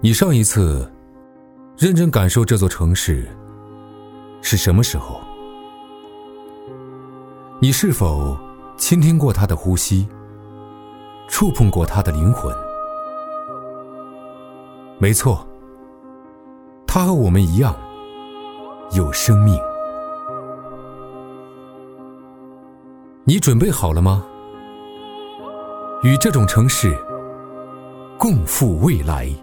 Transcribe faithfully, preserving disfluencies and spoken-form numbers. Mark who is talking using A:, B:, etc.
A: 你上一次认真感受这座城市是什么时候？你是否倾听过它的呼吸，触碰过它的灵魂？没错，它和我们一样有生命。你准备好了吗？与这种城市共赴未来。